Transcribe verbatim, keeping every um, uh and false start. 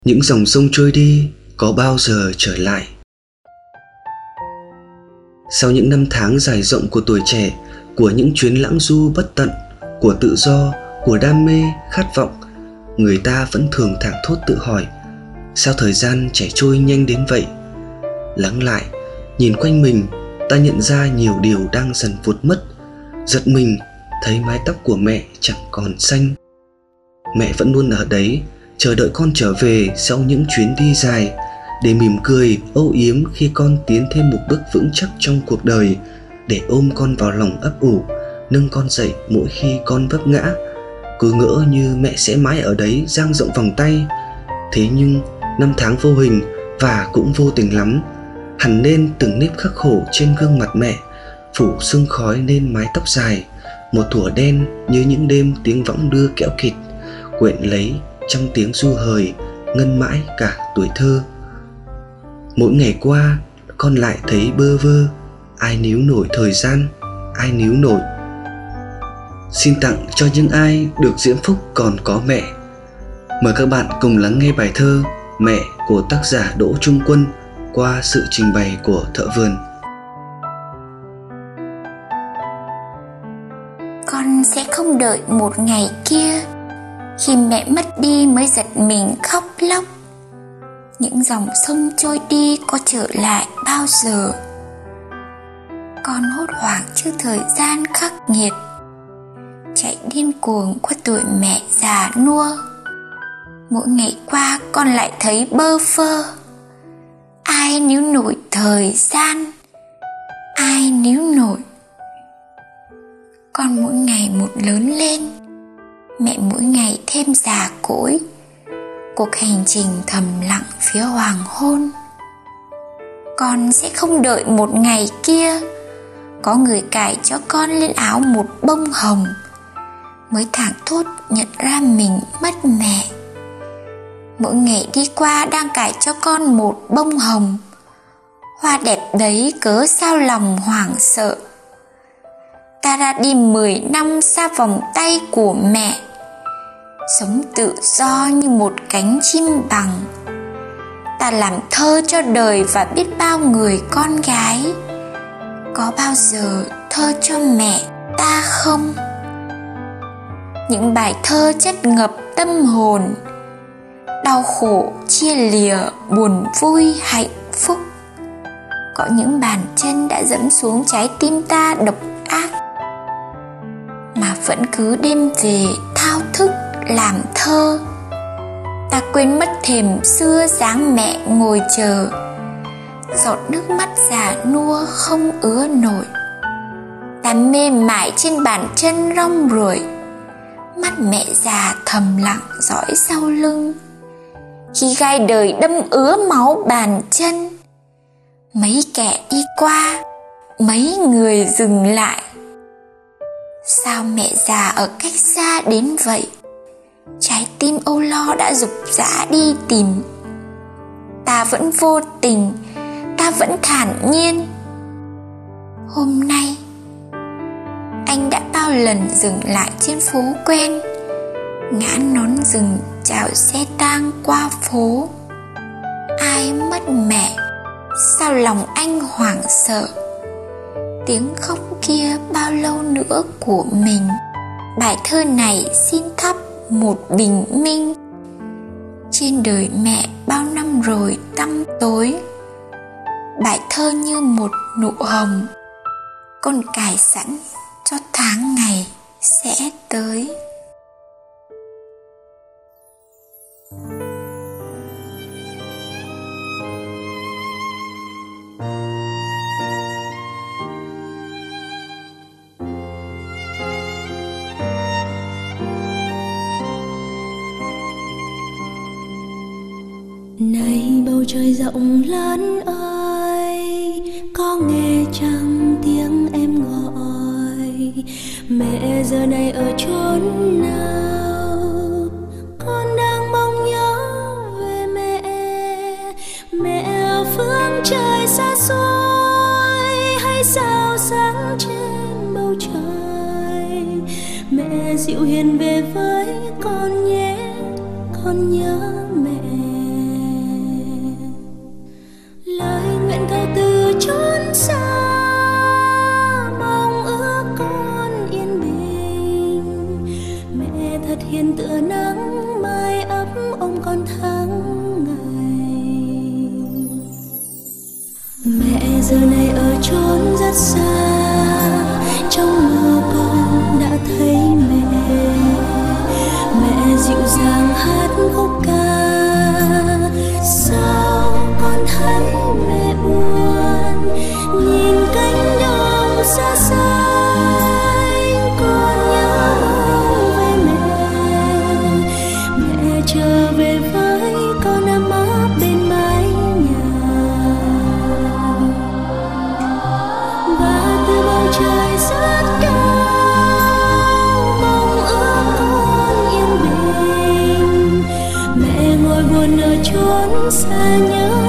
Những dòng sông trôi đi có bao giờ trở lại? Sau những năm tháng dài rộng của tuổi trẻ, của những chuyến lãng du bất tận, của tự do, của đam mê, khát vọng, người ta vẫn thường thảng thốt tự hỏi: sao thời gian chảy trôi nhanh đến vậy? Lắng lại, nhìn quanh mình, ta nhận ra nhiều điều đang dần vụt mất. Giật mình thấy mái tóc của mẹ chẳng còn xanh. Mẹ vẫn luôn ở đấy, chờ đợi con trở về sau những chuyến đi dài, để mỉm cười âu yếm khi con tiến thêm một bước vững chắc trong cuộc đời, để ôm con vào lòng ấp ủ, nâng con dậy mỗi khi con vấp ngã. Cứ ngỡ như mẹ sẽ mãi ở đấy dang rộng vòng tay. Thế nhưng năm tháng vô hình và cũng vô tình lắm, hằn nên từng nếp khắc khổ trên gương mặt mẹ, phủ sương khói lên mái tóc dài. Một thủa đen như những đêm tiếng võng đưa kẽo kịt, quyện lấy trong tiếng ru hời, ngân mãi cả tuổi thơ. Mỗi ngày qua, con lại thấy bơ vơ. Ai níu nổi thời gian, ai níu nổi. Xin tặng cho những ai được diễm phúc còn có mẹ. Mời các bạn cùng lắng nghe bài thơ Mẹ của tác giả Đỗ Trung Quân qua sự trình bày của Thợ Vườn. Con sẽ không đợi một ngày kia, khi mẹ mất đi mới giật mình khóc lóc. Những dòng sông trôi đi có trở lại bao giờ? Con hốt hoảng trước thời gian khắc nghiệt, chạy điên cuồng qua tuổi mẹ già nua. Mỗi ngày qua con lại thấy bơ phơ. Ai níu nổi thời gian, ai níu nổi. Con mỗi ngày một lớn lên, mẹ mỗi ngày thêm già cỗi. Cuộc hành trình thầm lặng phía hoàng hôn. Con sẽ không đợi một ngày kia, có người cài cho con lên áo một bông hồng, mới thảng thốt nhận ra mình mất mẹ. Mỗi ngày đi qua đang cài cho con một bông hồng. Hoa đẹp đấy cớ sao lòng hoảng sợ. Ta ra đi mười năm xa vòng tay của mẹ, sống tự do như một cánh chim bằng. Ta làm thơ cho đời và biết bao người con gái. Có bao giờ thơ cho mẹ ta không? Những bài thơ chất ngập tâm hồn, đau khổ chia lìa, buồn vui hạnh phúc. Có những bàn chân đã dẫm xuống trái tim ta độc ác, mà vẫn cứ đêm về thao thức làm thơ. Ta quên mất thềm xưa dáng mẹ ngồi chờ, giọt nước mắt già nua không ứa nổi. Ta mê mải trên bàn chân rong ruổi, mắt mẹ già thầm lặng dõi sau lưng. Khi gai đời đâm ứa máu bàn chân, mấy kẻ đi qua, mấy người dừng lại. Sao mẹ già ở cách xa đến vậy? Trái tim âu lo đã rục rã đi tìm. Ta vẫn vô tình, ta vẫn thản nhiên. Hôm nay anh đã bao lần dừng lại trên phố quen, ngã nón rừng chào xe tang qua phố. Ai mất mẹ, sao lòng anh hoảng sợ? Tiếng khóc kia bao lâu nữa của mình? Bài thơ này xin thắp một bình minh. Trên đời mẹ bao năm rồi tăm tối. Bài thơ như một nụ hồng, con cài sẵn cho tháng ngày sẽ tới. Này bầu trời rộng lớn ơi, có nghe chăng tiếng em gọi? Mẹ giờ này ở chốn nào? Con đang mong nhớ về mẹ. Mẹ ở phương trời xa xôi, hay sao sáng trên bầu trời? Mẹ dịu hiền về với con nhé, con nhớ mẹ. rất xa, trong mơ con đã thấy mẹ. Mẹ dịu dàng hát khúc ca, sao con thấy mẹ buồn? Nhìn cánh đồng xa xanh, con nhớ về mẹ. Mẹ trở về với con ấm áp bên mái nhà, và từ bầu trời rất cao mong ước con yên bình. Mẹ ngồi buồn ở chốn xa nhớ